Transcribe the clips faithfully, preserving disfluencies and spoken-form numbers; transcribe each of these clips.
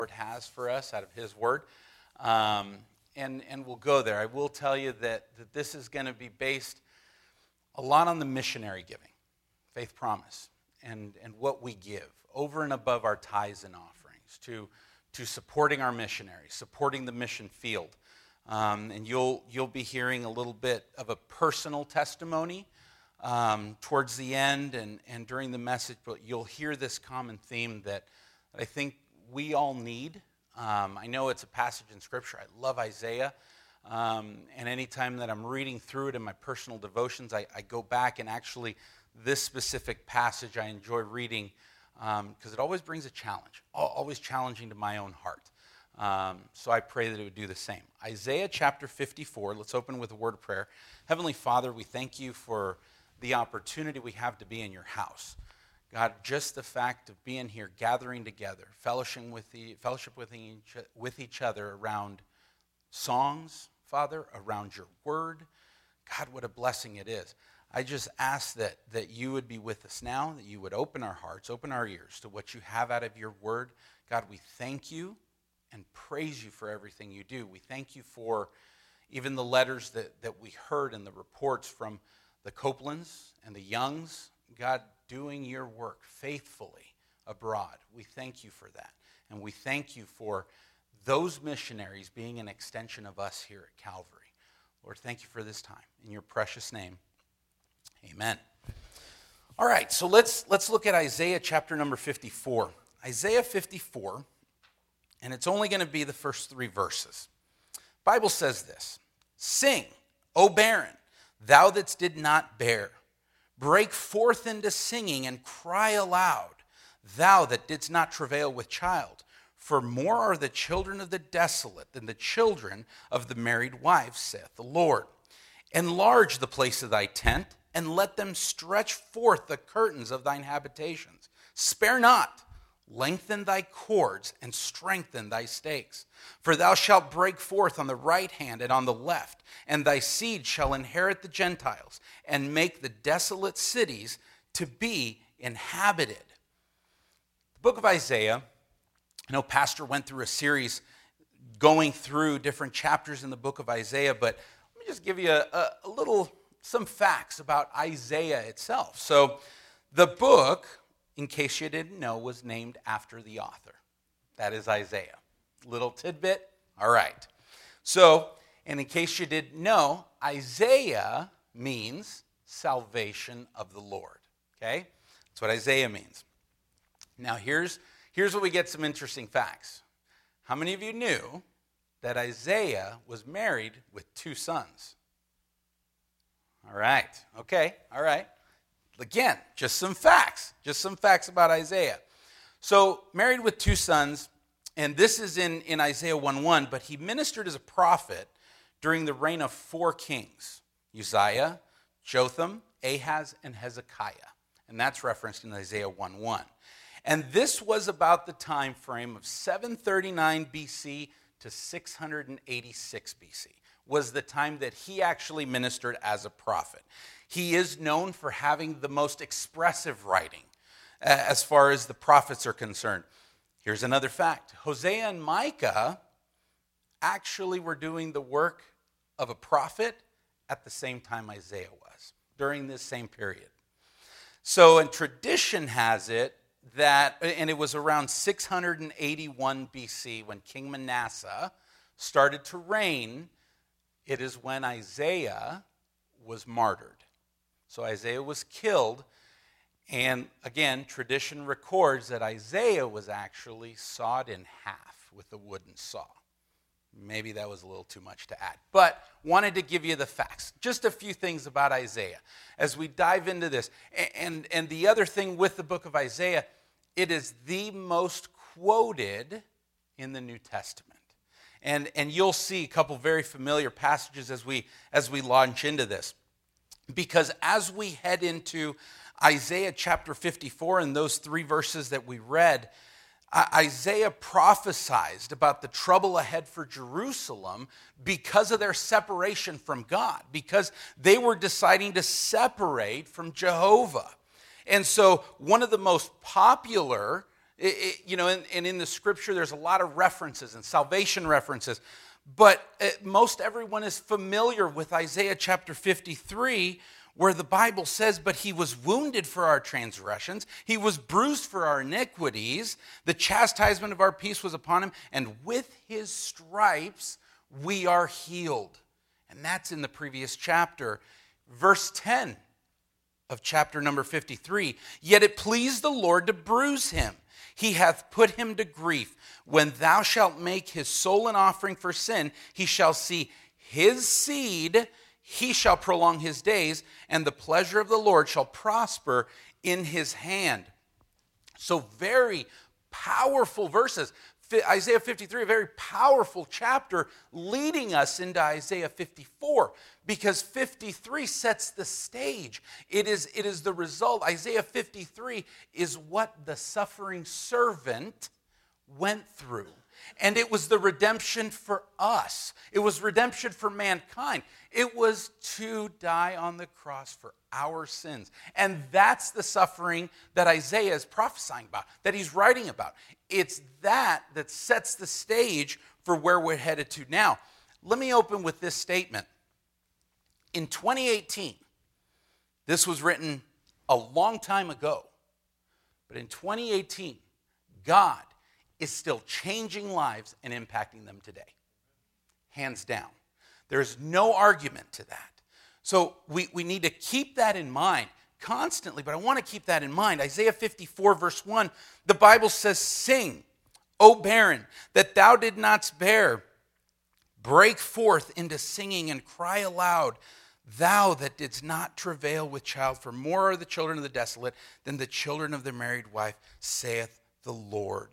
Lord has for us out of his word. Um, and, and we'll go there. I will tell you that, that this is going to be based a lot on the missionary giving, Faith Promise, and, and what we give over and above our tithes and offerings to, to supporting our missionaries, supporting the mission field. Um, and you'll, you'll be hearing a little bit of a personal testimony um, towards the end and, and during the message, but you'll hear this common theme that I think we all need. Um, I know it's a passage in Scripture. I love Isaiah. Um, and anytime that I'm reading through it in my personal devotions, I, I go back and actually this specific passage I enjoy reading because um, it always brings a challenge, always challenging to my own heart. Um, so I pray that it would do the same. Isaiah chapter fifty-four, let's open with a word of prayer. Heavenly Father, we thank you for the opportunity we have to be in your house. God, just the fact of being here, gathering together, fellowship with, the, fellowship with, each, with each other around songs, Father, around your word. God, what a blessing it is. I just ask that, that you would be with us now, that you would open our hearts, open our ears to what you have out of your word. God, we thank you and praise you for everything you do. We thank you for even the letters that, that we heard and the reports from the Copelands and the Youngs. God, doing your work faithfully abroad. We thank you for that. And we thank you for those missionaries being an extension of us here at Calvary. Lord, thank you for this time. In your precious name, amen. All right, so let's, let's look at Isaiah chapter number fifty-four. Isaiah fifty-four, and it's only going to be the first three verses. The Bible says this: Sing, O barren, thou that did not bear. Break forth into singing and cry aloud, thou that didst not travail with child. For more are the children of the desolate than the children of the married wife, saith the Lord. Enlarge the place of thy tent, and let them stretch forth the curtains of thine habitations. Spare not, lengthen thy cords, and strengthen thy stakes. For thou shalt break forth on the right hand and on the left, and thy seed shall inherit the Gentiles, and make the desolate cities to be inhabited. The book of Isaiah, I know Pastor went through a series going through different chapters in the book of Isaiah, but let me just give you a, a, a little, some facts about Isaiah itself. So the book, in case you didn't know, was named after the author. That is Isaiah. Little tidbit. All right. So, and in case you didn't know, Isaiah means salvation of the Lord. Okay? That's what Isaiah means. Now, here's, here's where we get some interesting facts. How many of you knew that Isaiah was married with two sons? All right. Okay. All right. Again, just some facts, just some facts about Isaiah. So, married with two sons, and this is in, in Isaiah one one, but he ministered as a prophet during the reign of four kings, Uzziah, Jotham, Ahaz, and Hezekiah. And that's referenced in Isaiah one one. And this was about the time frame of seven thirty-nine B C to six eighty-six B C, was the time that he actually ministered as a prophet. He is known for having the most expressive writing as far as the prophets are concerned. Here's another fact. Hosea and Micah actually were doing the work of a prophet at the same time Isaiah was, during this same period. So, and tradition has it that, and it was around six eighty-one B C when King Manasseh started to reign, it is when Isaiah was martyred. So Isaiah was killed, and again, tradition records that Isaiah was actually sawed in half with a wooden saw. Maybe that was a little too much to add, but wanted to give you the facts. Just a few things about Isaiah as we dive into this. And, and the other thing with the book of Isaiah, it is the most quoted in the New Testament. And, and you'll see a couple very familiar passages as we, as we launch into this. Because as we head into Isaiah chapter fifty-four and those three verses that we read, Isaiah prophesied about the trouble ahead for Jerusalem because of their separation from God, because they were deciding to separate from Jehovah. And so one of the most popular It, it, you know, and, and in the scripture, there's a lot of references and salvation references. But it, most everyone is familiar with Isaiah chapter fifty-three, where the Bible says, but he was wounded for our transgressions, he was bruised for our iniquities, the chastisement of our peace was upon him, and with his stripes we are healed. And that's in the previous chapter. Verse ten of chapter number fifty-three, yet it pleased the Lord to bruise him. He hath put him to grief. When thou shalt make his soul an offering for sin, he shall see his seed, he shall prolong his days, and the pleasure of the Lord shall prosper in his hand. So very powerful verses. Isaiah fifty-three, a very powerful chapter leading us into Isaiah fifty-four, because fifty-three sets the stage. It is, it is the result. Isaiah fifty-three is what the suffering servant went through. And it was the redemption for us. It was redemption for mankind. It was to die on the cross for our sins. And that's the suffering that Isaiah is prophesying about, that he's writing about. It's that that sets the stage for where we're headed to now. Let me open with this statement. In twenty eighteen, this was written a long time ago, but in twenty eighteen, God is still changing lives and impacting them today. Hands down. There's no argument to that. So we, we need to keep that in mind constantly, but I want to keep that in mind. Isaiah fifty-four, verse one, the Bible says, sing, O barren, that thou did not bear. Break forth into singing and cry aloud, thou that didst not travail with child, for more are the children of the desolate than the children of the married wife, saith the Lord.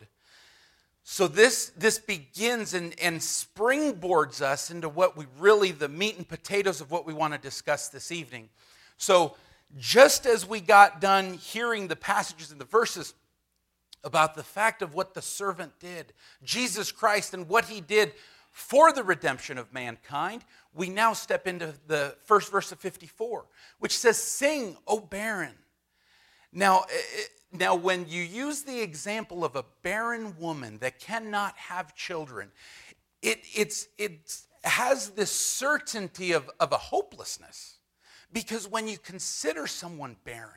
So this, this begins and, and springboards us into what we really, the meat and potatoes of what we want to discuss this evening. So just as we got done hearing the passages and the verses about the fact of what the servant did, Jesus Christ and what he did for the redemption of mankind, we now step into the first verse of fifty-four, which says, sing, O barren. Now, now, when you use the example of a barren woman that cannot have children, it, it's, it has this certainty of, of a hopelessness. Because when you consider someone barren,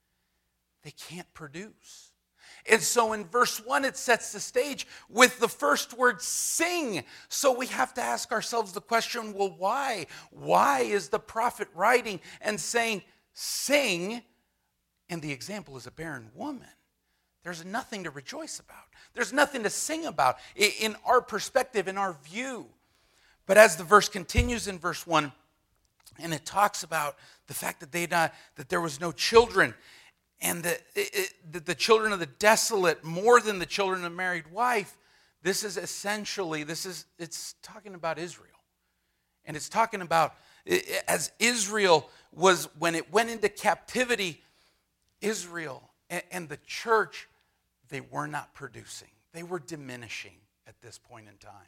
they can't produce. And so in verse one, it sets the stage with the first word, sing. So we have to ask ourselves the question, well, why? Why is the prophet writing and saying, sing? And the example is a barren woman. There's nothing to rejoice about. There's nothing to sing about in our perspective, in our view. But as the verse continues in verse one, and it talks about the fact that they not, that there was no children, and that it, it, the children of the desolate more than the children of the married wife, this is essentially, this is it's talking about Israel. And it's talking about, as Israel was, when it went into captivity, Israel and the church, they were not producing. They were diminishing at this point in time.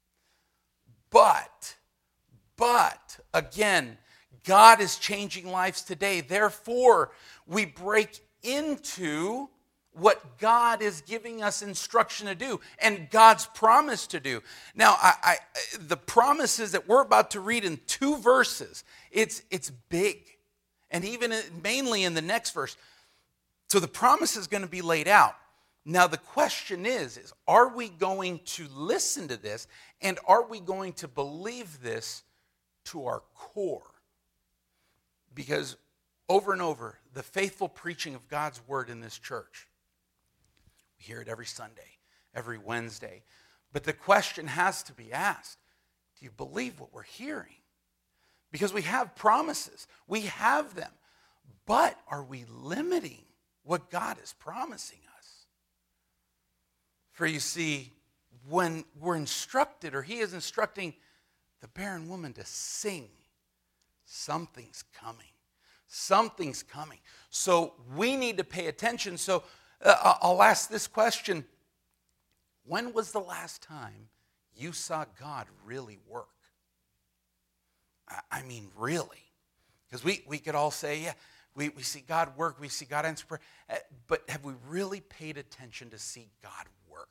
But, but, again, God is changing lives today. Therefore, we break into what God is giving us instruction to do and God's promise to do. Now, I, I, the promises that we're about to read in two verses, it's, it's big. And even in, mainly in the next verse. So the promise is going to be laid out. Now the question is, is, are we going to listen to this and are we going to believe this to our core? Because over and over, the faithful preaching of God's word in this church, we hear it every Sunday, every Wednesday. But the question has to be asked, do you believe what we're hearing? Because we have promises, we have them, but are we limiting what God is promising us? For you see, when we're instructed, or he is instructing the barren woman to sing, something's coming. Something's coming. So we need to pay attention. So uh, I'll ask this question. When was the last time you saw God really work? I, I mean, really. Because we, we could all say, yeah, We, we see God work. We see God answer prayer. But have we really paid attention to see God work?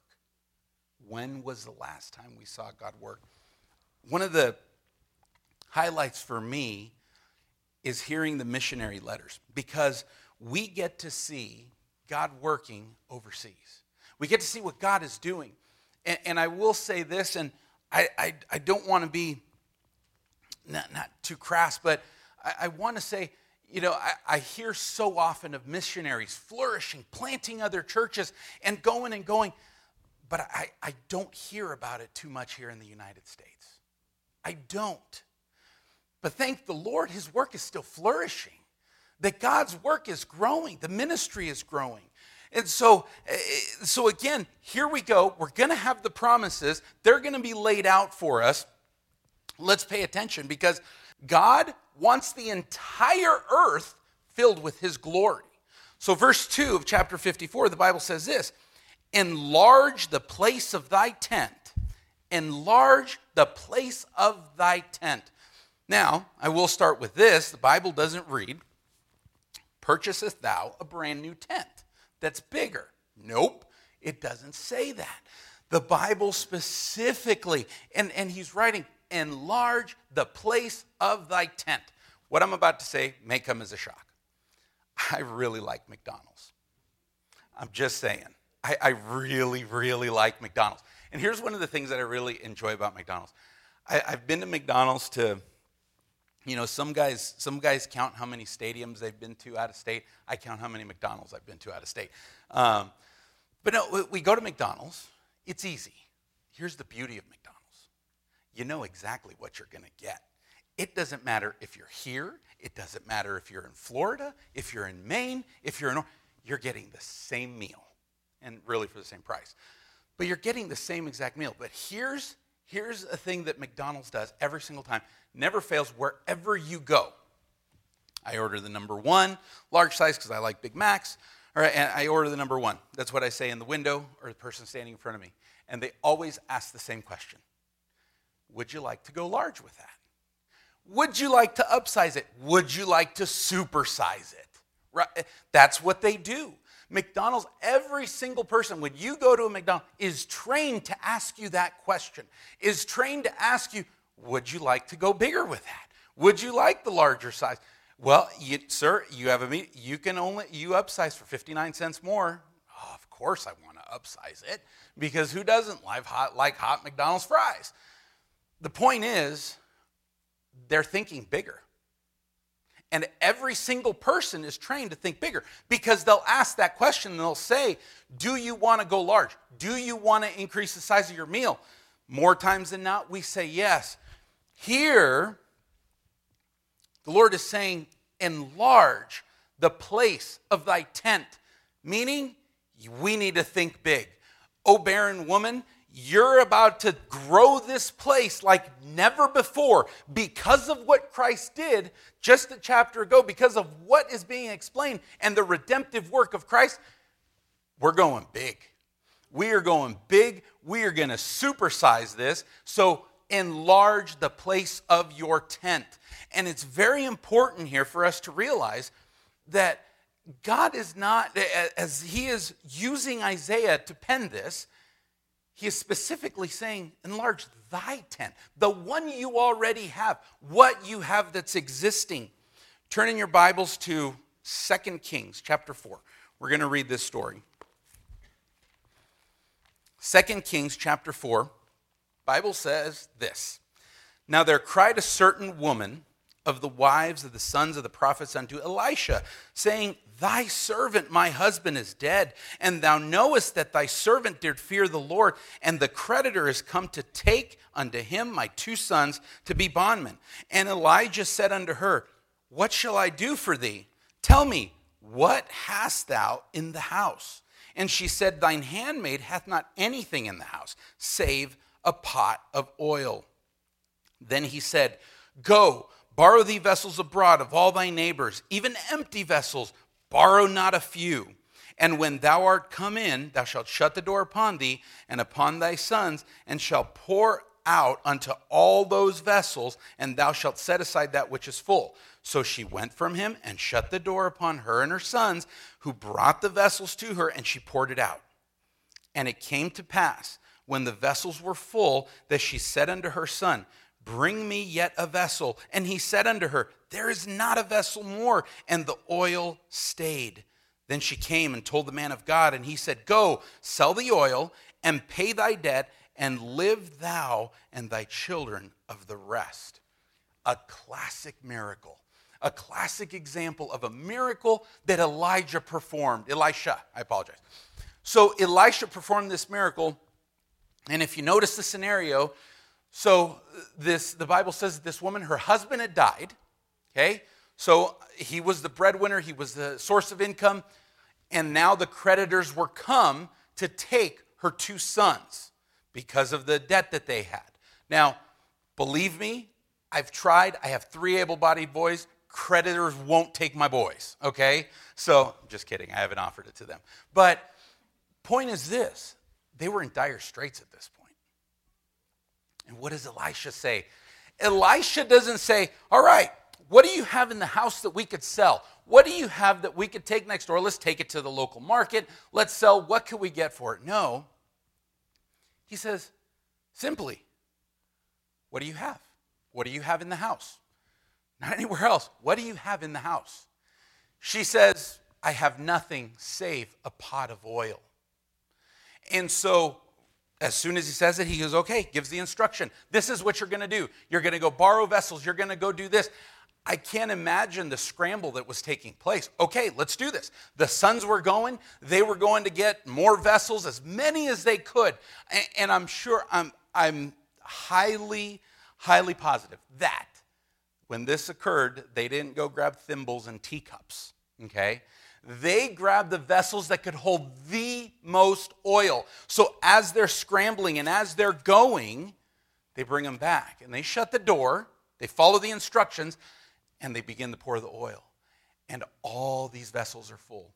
When was the last time we saw God work? One of the highlights for me is hearing the missionary letters, because we get to see God working overseas. We get to see what God is doing. And, and I will say this, and I, I, I don't want to be not, not too crass, but I, I want to say, you know, I, I hear so often of missionaries flourishing, planting other churches, and going and going, but I, I don't hear about it too much here in the United States. I don't. But thank the Lord, his work is still flourishing. That God's work is growing. The ministry is growing. And so, so again, here we go. We're going to have the promises. They're going to be laid out for us. Let's pay attention, because God wants the entire earth filled with his glory. So verse two of chapter fifty-four, the Bible says this: enlarge the place of thy tent. Enlarge the place of thy tent. Now, I will start with this. The Bible doesn't read, purchaseth thou a brand new tent that's bigger? Nope, it doesn't say that. The Bible specifically, and, and he's writing, enlarge the place of thy tent. What I'm about to say may come as a shock. I really like McDonald's. I'm just saying. I, I really, really like McDonald's. And here's one of the things that I really enjoy about McDonald's. I, I've been to McDonald's to, you know, some guys some guys count how many stadiums they've been to out of state. I count how many McDonald's I've been to out of state. Um, but no, we go to McDonald's. It's easy. Here's the beauty of McDonald's. You know exactly what you're going to get. It doesn't matter if you're here. It doesn't matter if you're in Florida, if you're in Maine, if you're in, you're getting the same meal, and really for the same price. But you're getting the same exact meal. But here's, here's a thing that McDonald's does every single time. Never fails wherever you go. I order the number one, large size, because I like Big Macs. All right, and I order the number one. That's what I say in the window or the person standing in front of me. And they always ask the same question. Would you like to go large with that? Would you like to upsize it? Would you like to supersize it? Right? That's what they do. McDonald's, every single person, when you go to a McDonald's, is trained to ask you that question, is trained to ask you, would you like to go bigger with that? Would you like the larger size? Well, you, sir, you have a meet. You can only, you upsize for fifty-nine cents more. Oh, of course I want to upsize it, because who doesn't like hot, like hot McDonald's fries? The point is, they're thinking bigger. And every single person is trained to think bigger, because they'll ask that question and they'll say, do you want to go large? Do you want to increase the size of your meal? More times than not, we say yes. Here, the Lord is saying, enlarge the place of thy tent, meaning we need to think big. O barren woman, you're about to grow this place like never before because of what Christ did just a chapter ago, because of what is being explained and the redemptive work of Christ. We're going big. We are going big. We are going to supersize this. So enlarge the place of your tent. And it's very important here for us to realize that God is not, as he is using Isaiah to pen this, he is specifically saying, enlarge thy tent, the one you already have, what you have that's existing. Turn in your Bibles to Second Kings chapter four. We're going to read this story. Second Kings chapter four, Bible says this: Now there cried a certain woman of the wives of the sons of the prophets unto Elisha, saying, Thy servant, my husband, is dead, and thou knowest that thy servant did fear the Lord, and the creditor is come to take unto him my two sons to be bondmen. And Elijah said unto her, What shall I do for thee? Tell me, what hast thou in the house? And she said, Thine handmaid hath not anything in the house, save a pot of oil. Then he said, Go, borrow thee vessels abroad of all thy neighbors, even empty vessels, borrow not a few. And when thou art come in, thou shalt shut the door upon thee and upon thy sons, and shalt pour out unto all those vessels, and thou shalt set aside that which is full. So she went from him and shut the door upon her and her sons, who brought the vessels to her, and she poured it out. And it came to pass, when the vessels were full, that she said unto her son, Bring me yet a vessel. And he said unto her, There is not a vessel more. And the oil stayed. Then she came and told the man of God, and he said, Go, sell the oil, and pay thy debt, and live thou and thy children of the rest. A classic miracle. A classic example of a miracle that Elijah performed. Elisha, I apologize. So Elisha performed this miracle, and if you notice the scenario, so this the Bible says that this woman, her husband had died, okay? So he was the breadwinner, he was the source of income, and now the creditors were come to take her two sons because of the debt that they had. Now, believe me, I've tried. I have three able-bodied boys. Creditors won't take my boys, okay? So, just kidding. I haven't offered it to them. But point is this. They were in dire straits at this point. And what does Elisha say? Elisha doesn't say, all right, what do you have in the house that we could sell? What do you have that we could take next door? Let's take it to the local market. Let's sell. What can we get for it? No. He says, simply, what do you have? What do you have in the house? Not anywhere else. What do you have in the house? She says, I have nothing save a pot of oil. And so as soon as he says it, he goes, okay, gives the instruction. This is what you're going to do. You're going to go borrow vessels. You're going to go do this. I can't imagine the scramble that was taking place. Okay, let's do this. The sons were going. They were going to get more vessels, as many as they could. And, and I'm sure, I'm, I'm highly, highly positive that when this occurred, they didn't go grab thimbles and teacups, okay? They grabbed the vessels that could hold the most oil. So as they're scrambling and as they're going, they bring them back. And they shut the door, they follow the instructions, and they begin to pour the oil. And all these vessels are full.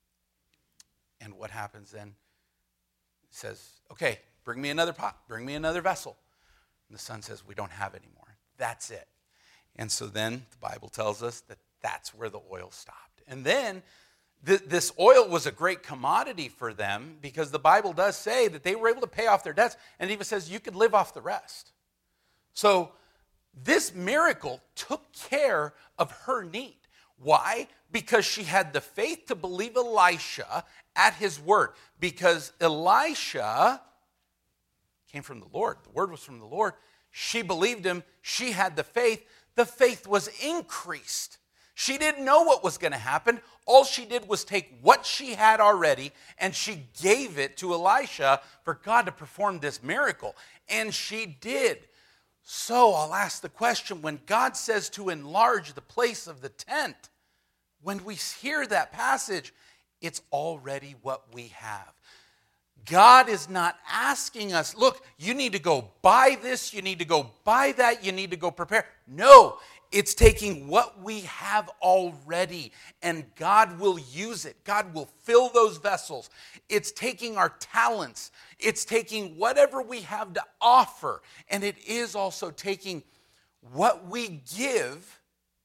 And what happens then? It says, okay, bring me another pot, bring me another vessel. And the son says, we don't have any more. That's it. And so then the Bible tells us that that's where the oil stopped. And then th- this oil was a great commodity for them, because the Bible does say that they were able to pay off their debts, and it even says you could live off the rest. So this miracle took care of her need. Why? Because she had the faith to believe Elisha at his word. Because Elisha came from the Lord. The word was from the Lord. She believed him. She had the faith. The faith was increased. She didn't know what was going to happen. All she did was take what she had already, and she gave it to Elisha for God to perform this miracle. And she did. So I'll ask the question, when God says to enlarge the place of the tent, when we hear that passage, it's already what we have. God is not asking us, look, you need to go buy this, you need to go buy that, you need to go prepare. No, it's taking what we have already, and God will use it. God will fill those vessels. It's taking our talents. It's taking whatever we have to offer, and it is also taking what we give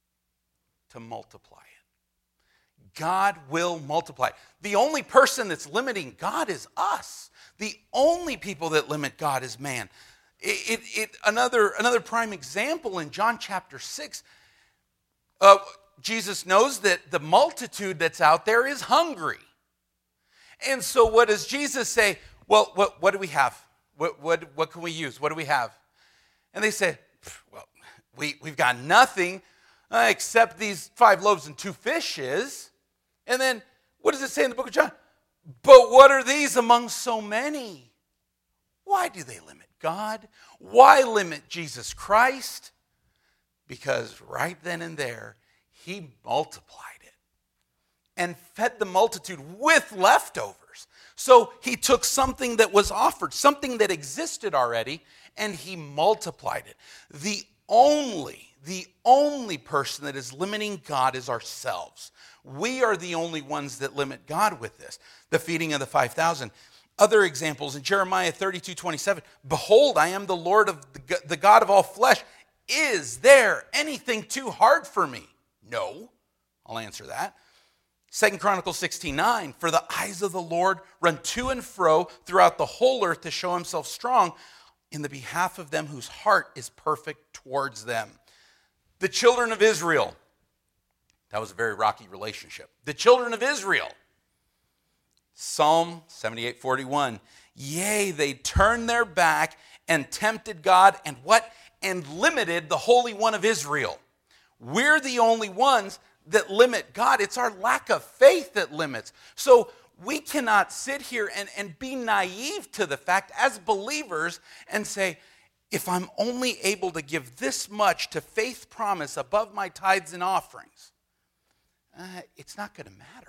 to multiply it. God will multiply. The only person that's limiting God is us. The only people that limit God is man. It, it, it, another, another prime example in John chapter six, uh, Jesus knows that the multitude that's out there is hungry. And so what does Jesus say? Well, what, what do we have? What, what, what can we use? What do we have? And they say, well, we, we've got nothing uh, except these five loaves and two fishes. And then, what does it say in the book of John? But what are these among so many? Why do they limit God? Why limit Jesus Christ? Because right then and there, he multiplied it and fed the multitude with leftovers. So he took something that was offered, something that existed already, and he multiplied it. The only, the only person that is limiting God is ourselves. We are the only ones that limit God with this. The feeding of the five thousand. other examples in Jeremiah thirty-two twenty-seven. Behold, I am the Lord of the, the God of all flesh. Is there anything too hard for me? No. I'll answer that. Second Chronicles sixteen nine. For the eyes of the Lord run to and fro throughout the whole earth to show himself strong in the behalf of them whose heart is perfect towards them. The children of Israel. That was a very rocky relationship. The children of Israel. Psalm seventy-eight forty-one. Yea, they turned their back and tempted God and what? And limited the Holy One of Israel. We're the only ones that limit God. It's our lack of faith that limits. So we cannot sit here and, and be naive to the fact as believers and say, if I'm only able to give this much to Faith Promise above my tithes and offerings, uh, it's not going to matter.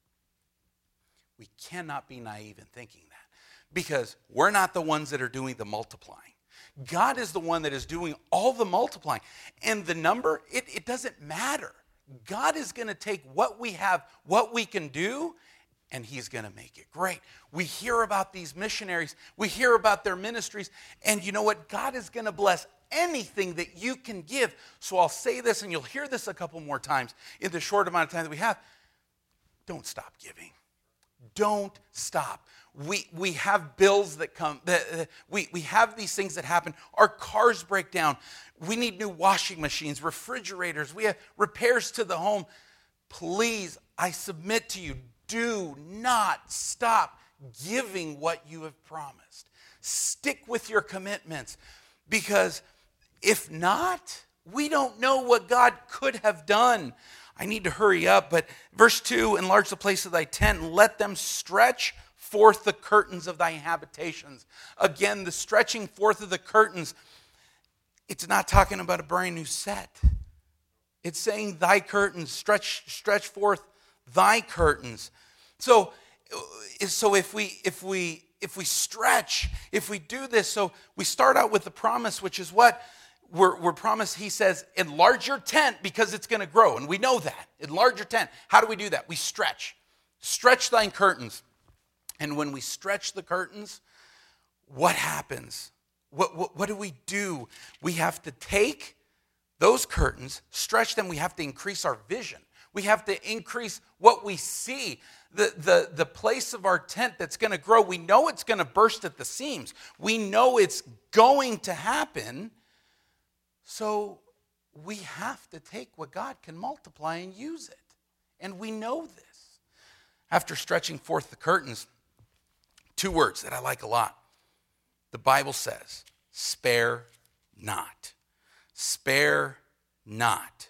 We cannot be naive in thinking that because we're not the ones that are doing the multiplying. God is the one that is doing all the multiplying. And the number, it, it doesn't matter. God is going to take what we have, what we can do, and he's going to make it great. We hear about these missionaries. We hear about their ministries. And you know what? God is going to bless anything that you can give. So I'll say this, and you'll hear this a couple more times in the short amount of time that we have. Don't stop giving. Don't stop. We we have bills that come. That, uh, we, we have these things that happen. Our cars break down. We need new washing machines, refrigerators. We have repairs to the home. Please, I submit to you, do not stop giving what you have promised. Stick with your commitments because if not, we don't know what God could have done. I need to hurry up, but verse two, enlarge the place of thy tent and let them stretch forth the curtains of thy habitations. Again, the stretching forth of the curtains, it's not talking about a brand new set. It's saying thy curtains, stretch stretch forth thy curtains. So, so if we if we if we stretch, if we do this, so we start out with the promise, which is what? We're, we're promised, he says, enlarge your tent because it's going to grow. And we know that. Enlarge your tent. How do we do that? We stretch. Stretch thine curtains. And when we stretch the curtains, what happens? What, what, what do we do? We have to take those curtains, stretch them. We have to increase our vision. We have to increase what we see. The, the, the place of our tent that's going to grow, we know it's going to burst at the seams. We know it's going to happen. So we have to take what God can multiply and use it. And we know this. After stretching forth the curtains, two words that I like a lot. The Bible says, spare not. Spare not.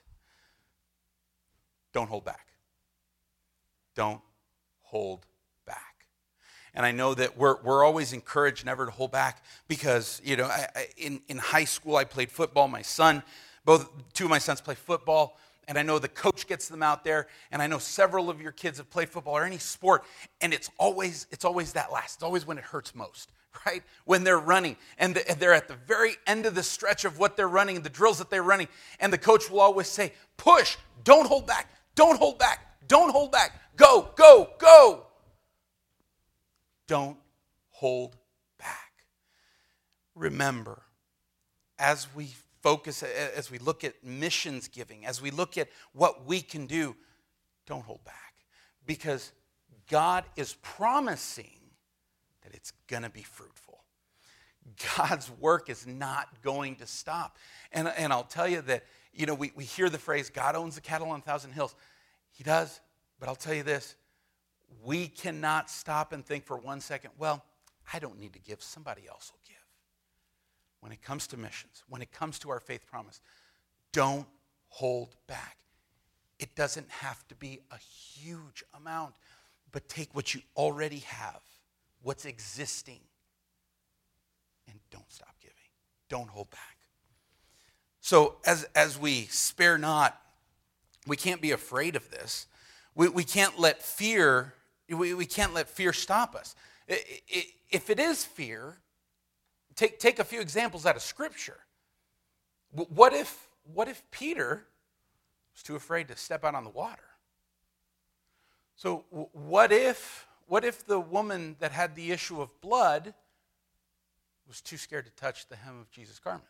Don't hold back. Don't hold back. And I know that we're we're always encouraged never to hold back because, you know, I, I, in, in high school I played football. My son, both two of my sons play football. And I know the coach gets them out there. And I know several of your kids have played football or any sport. And it's always it's always that last. It's always when it hurts most, right? When they're running. And, the, and they're at the very end of the stretch of what they're running, the drills that they're running. And the coach will always say, push, don't hold back, don't hold back, don't hold back. Go, go, go. Don't hold back. Remember, as we focus, as we look at missions giving, as we look at what we can do, don't hold back. Because God is promising that it's going to be fruitful. God's work is not going to stop. And, and I'll tell you that, you know, we, we hear the phrase, God owns the cattle on a thousand hills. He does. But I'll tell you this, we cannot stop and think for one second, well, I don't need to give, somebody else will give. When it comes to missions, when it comes to our faith promise, don't hold back. It doesn't have to be a huge amount, but take what you already have, what's existing, and don't stop giving. Don't hold back. So as, as we spare not, we can't be afraid of this. We, we can't let fear, we, we can't let fear stop us. If it is fear, take, take a few examples out of Scripture. What if, what if Peter was too afraid to step out on the water? So what if, what if the woman that had the issue of blood was too scared to touch the hem of Jesus' garment?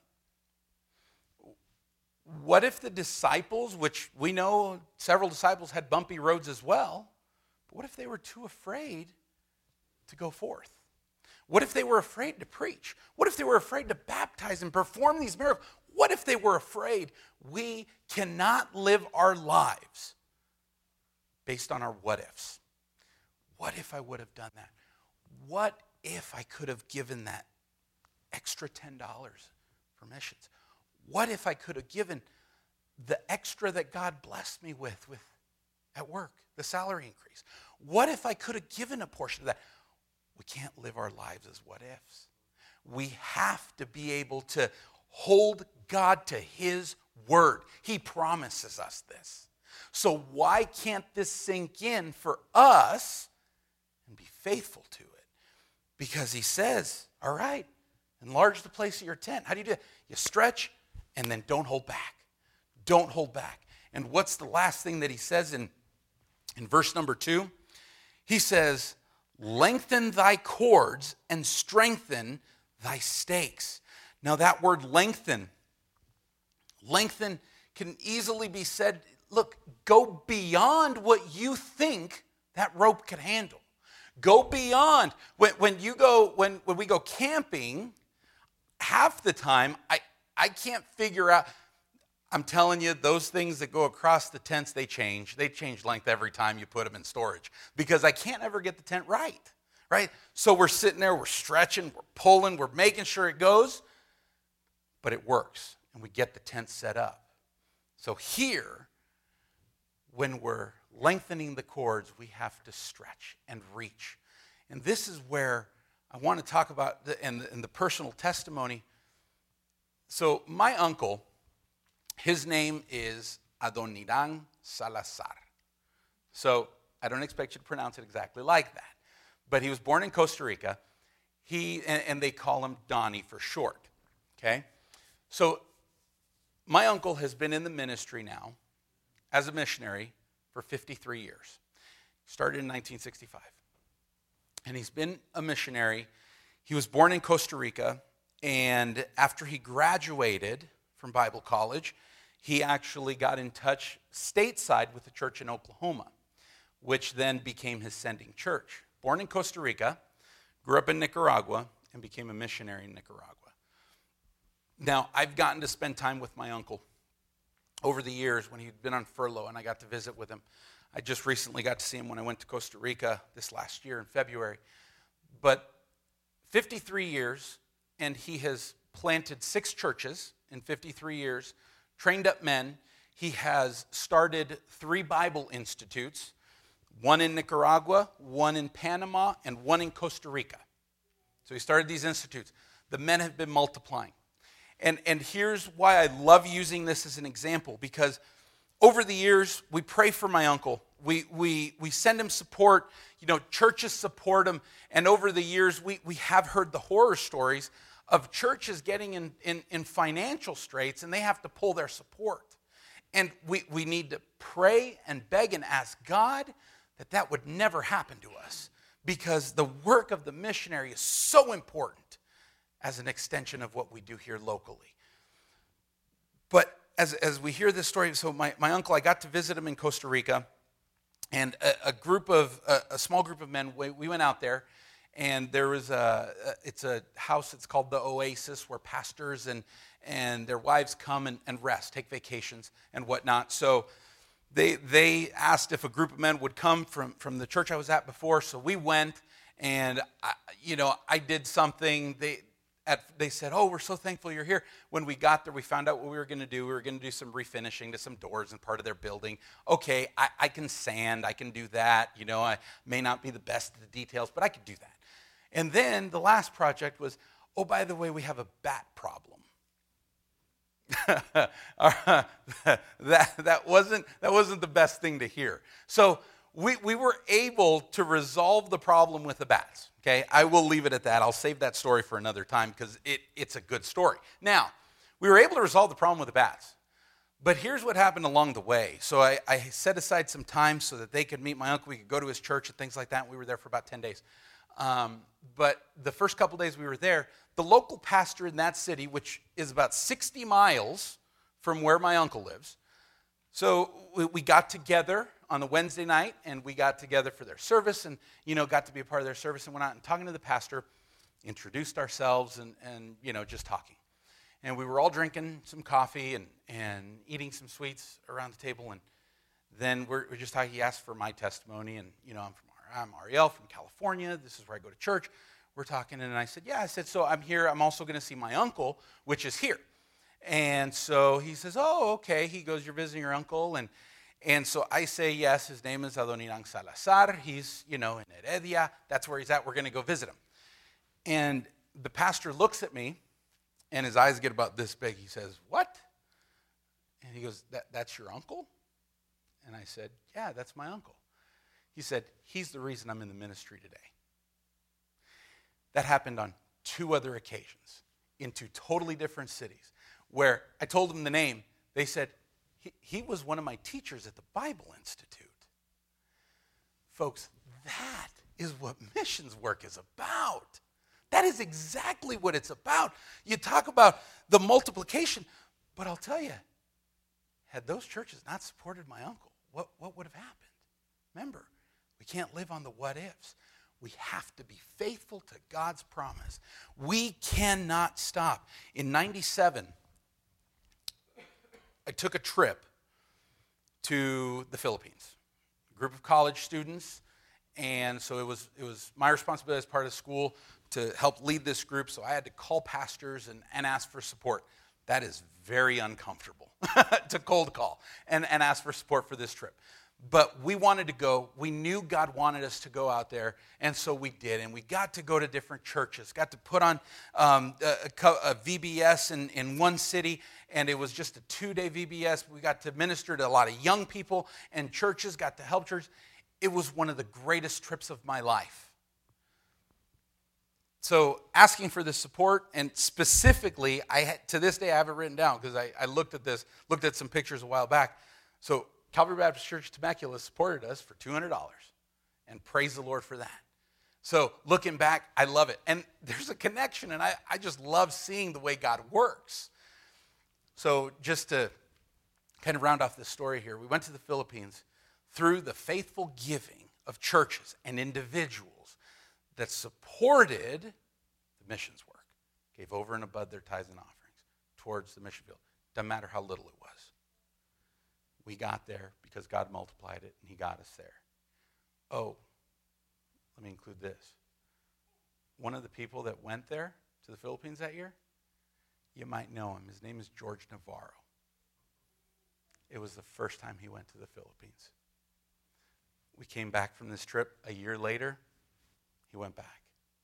What if the disciples, which we know several disciples had bumpy roads as well, but what if they were too afraid to go forth? What if they were afraid to preach? What if they were afraid to baptize and perform these miracles? What if they were afraid? We cannot live our lives based on our what ifs. What if I would have done that? What if I could have given that extra ten dollars for missions? What if I could have given the extra that God blessed me with, with at work, the salary increase? What if I could have given a portion of that? We can't live our lives as what ifs. We have to be able to hold God to his word. He promises us this. So why can't this sink in for us and be faithful to it? Because he says, all right, enlarge the place of your tent. How do you do it? You stretch and then don't hold back. Don't hold back. And what's the last thing that he says in, in verse number two? He says, lengthen thy cords and strengthen thy stakes. Now that word lengthen, lengthen can easily be said, look, go beyond what you think that rope could handle. Go beyond. When, when you go, when, when we go camping, half the time, I, I can't figure out, I'm telling you, those things that go across the tents, they change. They change length every time you put them in storage because I can't ever get the tent right, right? So we're sitting there, we're stretching, we're pulling, we're making sure it goes, but it works, and we get the tent set up. So here, when we're lengthening the cords, we have to stretch and reach. And this is where I want to talk about, the, and, and the personal testimony. So my uncle, his name is Adoniran Salazar. So I don't expect you to pronounce it exactly like that. But he was born in Costa Rica. He and, and they call him Donnie for short. Okay? So my uncle has been in the ministry now as a missionary for fifty-three years. Started in nineteen sixty-five. And he's been a missionary. He was born in Costa Rica, and after he graduated from Bible college, he actually got in touch stateside with the church in Oklahoma, which then became his sending church. Born in Costa Rica, grew up in Nicaragua, and became a missionary in Nicaragua. Now, I've gotten to spend time with my uncle over the years when he'd been on furlough, and I got to visit with him. I just recently got to see him when I went to Costa Rica this last year in February. But fifty-three years, and he has planted six churches in fifty-three years, trained up men. He has started three Bible institutes, one in Nicaragua, one in Panama, and one in Costa Rica. So he started these institutes. The men have been multiplying. And, and here's why I love using this as an example, because over the years, we pray for my uncle. We, we, we send him support. You know, churches support him. And over the years, we, we have heard the horror stories of churches getting in, in, in financial straits, and they have to pull their support. And we, we need to pray and beg and ask God that that would never happen to us, because the work of the missionary is so important as an extension of what we do here locally. But as, as we hear this story, so my, my uncle, I got to visit him in Costa Rica, and a, a group of, a, a small group of men, we, we went out there, and there was a, it's a house, it's called the Oasis, where pastors and, and their wives come and, and rest, take vacations and whatnot. So they they asked if a group of men would come from, from the church I was at before, so we went, and I, you know, I did something. They at, they said, oh, we're so thankful you're here. When we got there, we found out what we were going to do. We were going to do some refinishing to some doors in part of their building. Okay, I, I can sand, I can do that. You know, I may not be the best at the details, but I could do that. And then the last project was, oh, by the way, we have a bat problem. that, that, wasn't, that wasn't the best thing to hear. So we, we were able to resolve the problem with the bats. Okay, I will leave it at that. I'll save that story for another time because it, it's a good story. Now, we were able to resolve the problem with the bats. But here's what happened along the way. So I, I set aside some time so that they could meet my uncle. We could go to his church and things like that. We were there for about ten days. Um, but the first couple days we were there, the local pastor in that city, which is about sixty miles from where my uncle lives, so we, we got together on a Wednesday night, and we got together for their service and, you know, got to be a part of their service and went out and talking to the pastor, introduced ourselves and, and you know, just talking. And we were all drinking some coffee and, and eating some sweets around the table. And then we're, we're just talking. He asked for my testimony. And, you know, I'm from I'm Ariel from California. This is where I go to church. We're talking. And I said, yeah. I said, so I'm here. I'm also going to see my uncle, which is here. And so he says, oh, okay. He goes, you're visiting your uncle. And and so I say, yes, his name is Adoniran Salazar. He's, you know, in Heredia. That's where he's at. We're going to go visit him. And the pastor looks at me. And his eyes get about this big. He says, what? And he goes, that, that's your uncle? And I said, yeah, that's my uncle. He said, he's the reason I'm in the ministry today. That happened on two other occasions in two totally different cities where I told them the name. They said, he, he was one of my teachers at the Bible Institute. Folks, that is what missions work is about. That is exactly what it's about. You talk about the multiplication, but I'll tell you, had those churches not supported my uncle, what, what would have happened? Remember, we can't live on the what ifs. We have to be faithful to God's promise. We cannot stop. In ninety-seven, I took a trip to the Philippines. A group of college students, and so it was, it was my responsibility as part of school to help lead this group, so I had to call pastors and, and ask for support. That is very uncomfortable to cold call and, and ask for support for this trip. But we wanted to go. We knew God wanted us to go out there, and so we did. And we got to go to different churches, got to put on um, a, a V B S in, in one city, and it was just a two-day V B S. We got to minister to a lot of young people and churches, got to help churches. It was one of the greatest trips of my life. So asking for the support, and specifically, I had, to this day I have it written down because I, I looked at this, looked at some pictures a while back. So Calvary Baptist Church Temecula supported us for two hundred dollars, and praise the Lord for that. So looking back, I love it. And there's a connection, and I, I just love seeing the way God works. So just to kind of round off this story here, we went to the Philippines through the faithful giving of churches and individuals that supported the missions work, gave over and above their tithes and offerings towards the mission field. Doesn't matter how little it was. We got there because God multiplied it, and he got us there. Oh, let me include this. One of the people that went there to the Philippines that year, you might know him. His name is George Navarro. It was the first time he went to the Philippines. We came back from this trip a year later. He went back.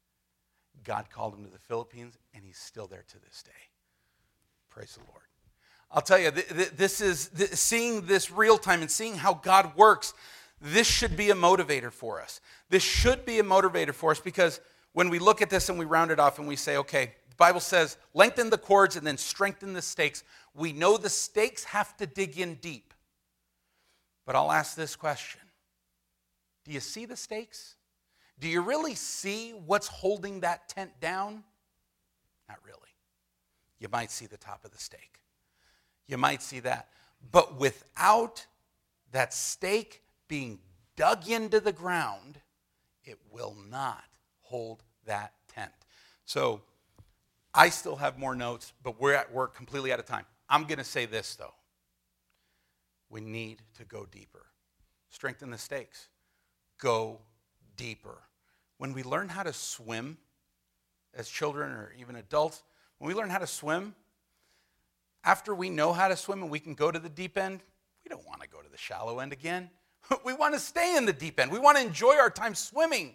God called him to the Philippines, and he's still there to this day. Praise the Lord. I'll tell you, th- th- this is th- seeing this real time and seeing how God works. This should be a motivator for us. This should be a motivator for us because when we look at this and we round it off and we say, okay, the Bible says, lengthen the cords and then strengthen the stakes. We know the stakes have to dig in deep. But I'll ask this question. Do you see the stakes? Do you really see what's holding that tent down? Not really. You might see the top of the stake. You might see that. But without that stake being dug into the ground, it will not hold that tent. So I still have more notes, but we're at work completely out of time. I'm going to say this, though. We need to go deeper. Strengthen the stakes. Go deeper. When we learn how to swim as children or even adults, when we learn how to swim, after we know how to swim and we can go to the deep end, we don't want to go to the shallow end again. We want to stay in the deep end. We want to enjoy our time swimming.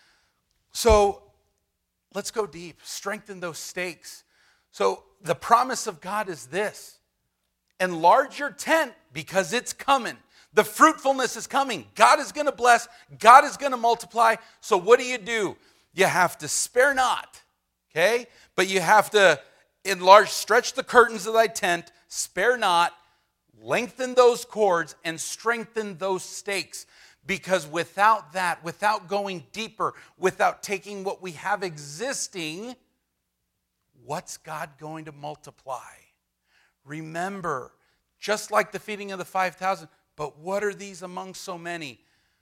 So let's go deep. Strengthen those stakes. So the promise of God is this. Enlarge your tent because it's coming. The fruitfulness is coming. God is going to bless. God is going to multiply. So what do you do? You have to spare not, okay? But you have to enlarge, stretch the curtains of thy tent, spare not, lengthen those cords and strengthen those stakes. Because without that, without going deeper, without taking what we have existing, what's God going to multiply? Remember, just like the feeding of the five thousand, but what are these among so many?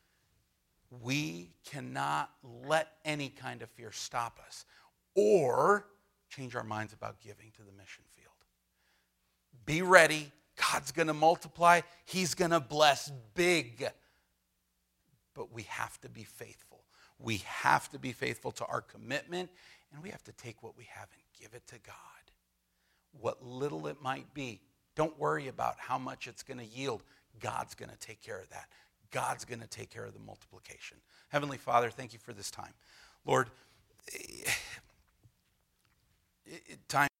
We cannot let any kind of fear stop us or change our minds about giving to the mission field. Be ready. God's going to multiply. He's going to bless big. But we have to be faithful. We have to be faithful to our commitment, and we have to take what we have and give it to God. What little it might be, don't worry about how much it's going to yield. God's going to take care of that. God's going to take care of the multiplication. Heavenly Father, thank you for this time. Lord, time